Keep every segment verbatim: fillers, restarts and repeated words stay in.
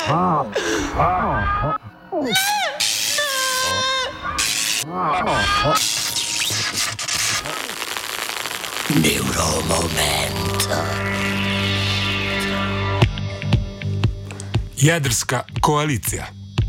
Neuromoment. Jedrska koalicija.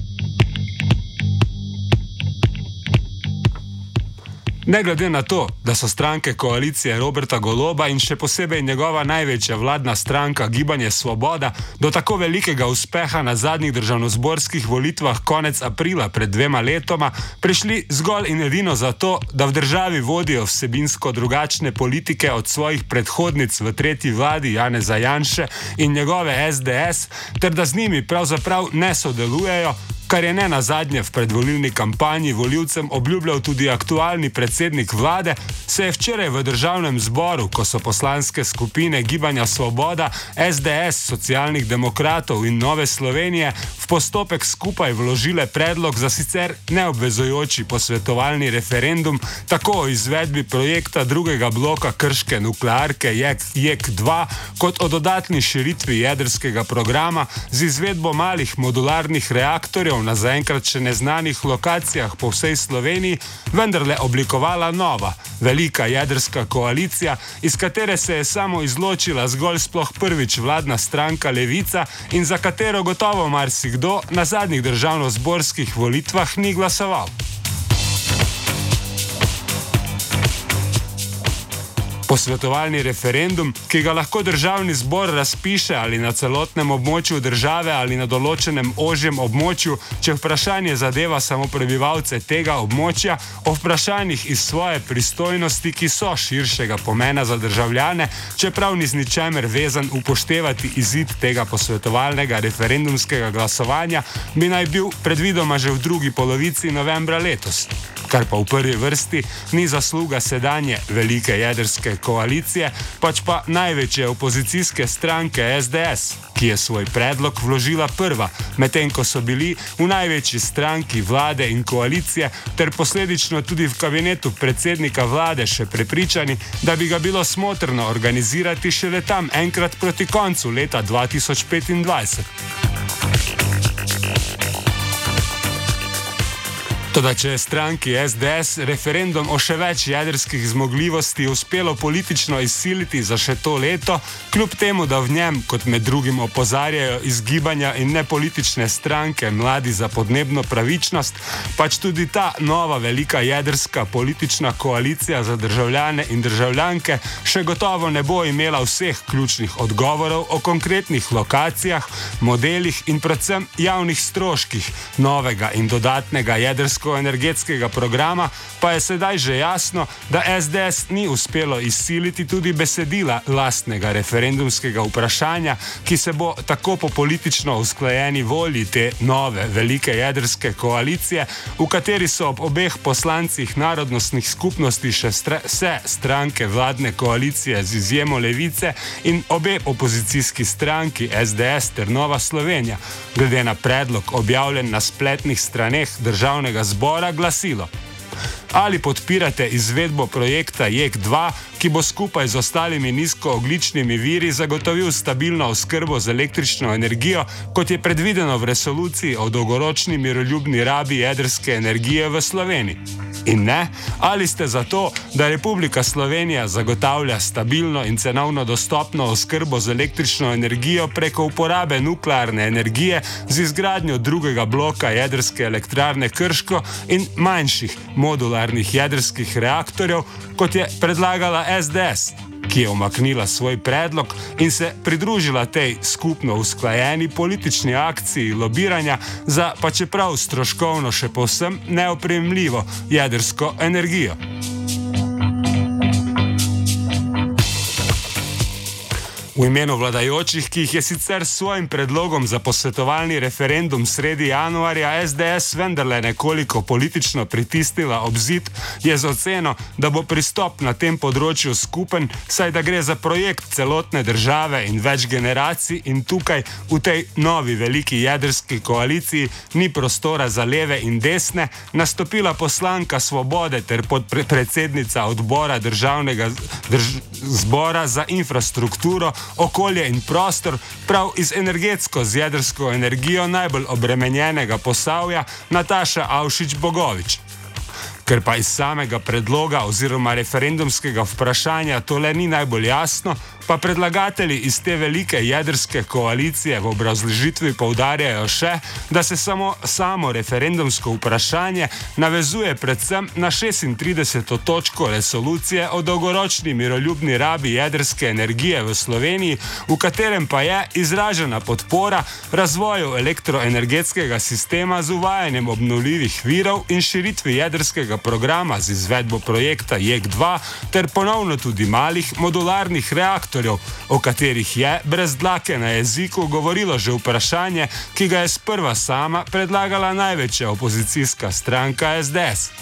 Ne glede na to, da so stranke koalicije Roberta Goloba in še posebej njegova največja vladna stranka Gibanje Svoboda do tako velikega uspeha na zadnjih državnozborskih volitvah konec aprila pred dvema letoma prišli zgolj in edino zato, da v državi vodijo vsebinsko drugačne politike od svojih predhodnic v tretji vladi Janeza Janše in njegove S D S, ter da z njimi pravzaprav ne sodelujejo, kar je ne nazadnje v predvolilni kampanji volivcem obljubljal tudi aktualni predsednik vlade, se je včeraj v državnem zboru, ko so poslanske skupine Gibanja Svoboda, S D S, Socialnih demokratov in Nove Slovenije v postopek skupaj vložile predlog za sicer neobvezujoči posvetovalni referendum tako o izvedbi projekta drugega bloka krške nuklearke J E K dva kot o dodatni širitvi jedrskega programa z izvedbo malih modularnih reaktorjev na zaenkrat še neznanih lokacijah po vsej Sloveniji, vendarle oblikovala nova, velika jedrska koalicija, iz katere se je samo izločila zgolj sploh prvič vladna stranka Levica in za katero gotovo marsikdo na zadnjih državnozborskih volitvah ni glasoval. Posvetovalni referendum, ki ga lahko državni zbor razpiše ali na celotnem območju države ali na določenem ožjem območju, če vprašanje zadeva samo prebivalce tega območja, o vprašanjih iz svoje pristojnosti, ki so širšega pomena za državljane, čeprav ni z ničemer vezan upoštevati izid tega posvetovalnega referendumskega glasovanja, bi naj bil predvidoma že v drugi polovici novembra letos. Kar pa v prvi vrsti ni zasluga sedanje velike jedrske koalicije, pač pa največje opozicijske stranke S D S, ki je svoj predlog vložila prva, medtem ko so bili v največji stranki vlade in koalicije ter posledično tudi v kabinetu predsednika vlade še prepričani, da bi ga bilo smotrno organizirati šele tam enkrat proti koncu leta dva tisoč petindvajset. Toda če je stranki S D S referendum o še več jedrskih zmogljivosti uspelo politično izsiliti za še to leto, kljub temu, da v njem, kot med drugim opozarjajo iz gibanja in nepolitične stranke Mladi za podnebno pravičnost, pač tudi ta nova velika jedrska politična koalicija za državljane in državljanke še gotovo ne bo imela vseh ključnih odgovorov o konkretnih lokacijah, modelih in predvsem javnih stroških novega in dodatnega jedrskega energetskega programa, pa je sedaj že jasno, da S D S ni uspelo izsiliti tudi besedila lastnega referendumskega vprašanja, ki se bo tako po politično usklajeni volji te nove velike jedrske koalicije, v kateri so ob obeh poslancih narodnostnih skupnosti še stra- vse stranke vladne koalicije z izjemo Levice in obe opozicijski stranki S D S ter Nova Slovenija, glede na predlog objavljen na spletnih straneh državnega zbora glasilo: ali podpirate izvedbo projekta J E K dva, ki bo skupaj z ostalimi nizkoogljičnimi viri zagotovil stabilno oskrbo z električno energijo, kot je predvideno v resoluciji o dolgoročni miroljubni rabi jedrske energije v Sloveniji. In ne, ali ste za to, da Republika Slovenija zagotavlja stabilno in cenovno dostopno oskrbo z električno energijo preko uporabe nuklearne energije z izgradnjo drugega bloka jedrske elektrarne Krško in manjših modularnih jedrskih reaktorjev, kot je predlagala S D S, ki je umaknila svoj predlog in se pridružila tej skupno usklajeni politični akciji lobiranja za pa čeprav stroškovno še povsem neopremljivo jedrsko energijo. V imenu vladajočih, ki jih je sicer s svojim predlogom za posvetovalni referendum sredi januarja S D S vendarle nekoliko politično pritisnila ob zid, je z oceno, da bo pristop na tem področju skupen, saj da gre za projekt celotne države in več generacij in tukaj v tej novi veliki jedrski koaliciji ni prostora za leve in desne, nastopila poslanka Svobode ter podpredsednica odbora državnega drž zbora za infrastrukturo okolje in prostor prav iz energetsko z jedrsko energijo najbolj obremenjenega Posavja Nataša Avšič Bogovič. Ker pa iz samega predloga oziroma referendumskega vprašanja tole ni najbolj jasno, pa predlagatelji iz te velike jedrske koalicije v obrazložitvi poudarjajo še, da se samo, samo referendumsko vprašanje navezuje predvsem na šestintrideseto točko resolucije o dolgoročni miroljubni rabi jedrske energije v Sloveniji, v katerem pa je izražena podpora razvoju elektroenergetskega sistema z uvajanjem obnovljivih virov in širitvi jedrskega programa z izvedbo projekta J E K dva ter ponovno tudi malih modularnih reaktorjev, o katerih je brez dlake na jeziku govorilo že vprašanje, ki ga je sprva sama predlagala največja opozicijska stranka S D S.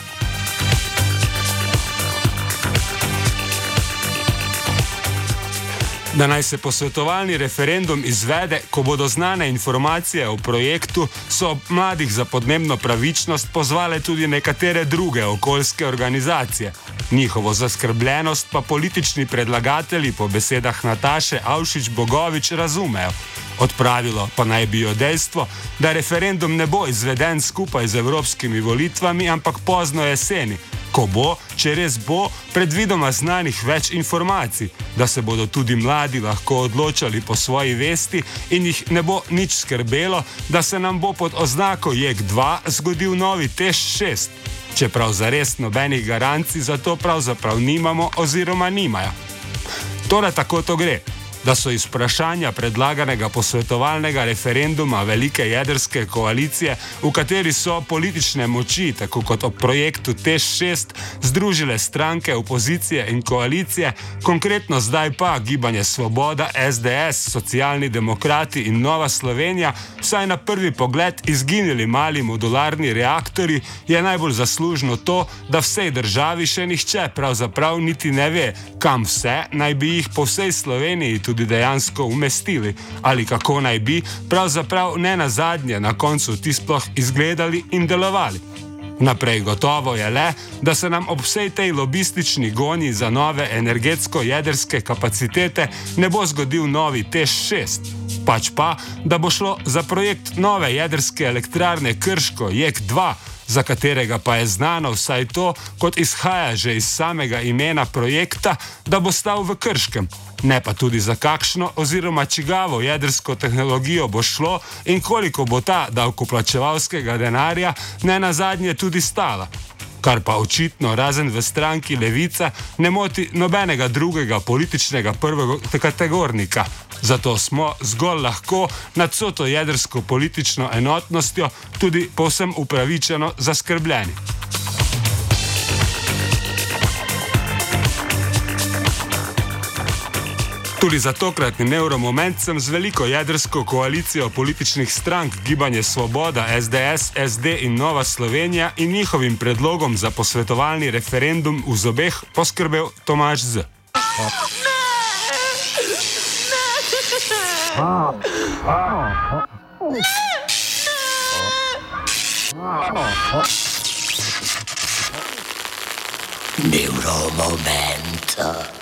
Da naj se posvetovalni referendum izvede, ko bodo znane informacije o projektu, so mladih za podnebno pravičnost pozvale tudi nekatere druge okoljske organizacije. Njihovo zaskrbljenost pa politični predlagatelji po besedah Nataše Avšič Bogovič razumejo. Odpravilo pa naj bi jo dejstvo, da referendum ne bo izveden skupaj z evropskimi volitvami, ampak pozno jeseni, ko bo, če res bo, predvidoma znanih več informacij, da se bodo tudi mladi lahko odločali po svoji vesti in jih ne bo nič skrbelo, da se nam bo pod oznako J E K dva zgodil novi T E Š šest, čeprav zares nobenih garancij za to pravzaprav nimamo oziroma nimajo. Torej tako to gre, da so iz vprašanja predlaganega posvetovalnega referenduma velike jedrske koalicije, v kateri so politične moči, tako kot ob projektu T E Š šest, združile stranke opozicije in koalicije, konkretno zdaj pa Gibanje Svoboda, S D S, Socialni demokrati in Nova Slovenija, vsaj na prvi pogled izginili mali modularni reaktorji, je najbolj zaslužno to, da vsej državi še nihče pravzaprav niti ne ve, kam vse naj bi jih po vsej Sloveniji tudi dejansko umestili, ali kako naj bi pravzaprav ne nazadnje na koncu ti sploh izgledali in delovali. Naprej gotovo je le, da se nam ob vsej tej lobistični gonji za nove energetsko-jedrske kapacitete ne bo zgodil novi T E Š šest, pač pa, da bo šlo za projekt nove jedrske elektrarne Krško J E K dva, za katerega pa je znano vsaj to, kot izhaja že iz samega imena projekta, da bo stal v Krškem. Ne pa tudi za kakšno oziroma čigavo jedrsko tehnologijo bo šlo in koliko bo ta davkoplačevalskega denarja ne nazadnje tudi stala. Kar pa očitno razen v stranki Levica ne moti nobenega drugega političnega prvokategornika. Zato smo zgolj lahko nad vso to jedrsko politično enotnostjo tudi povsem upravičeno zaskrbljeni. Tudi za tokratni Neuromoment sem z veliko jedrsko koalicijo političnih strank Gibanje Svoboda, S D S, S D in Nova Slovenija in njihovim predlogom za posvetovalni referendum v zobeh poskrbel Tomaž Z. Neuromoment.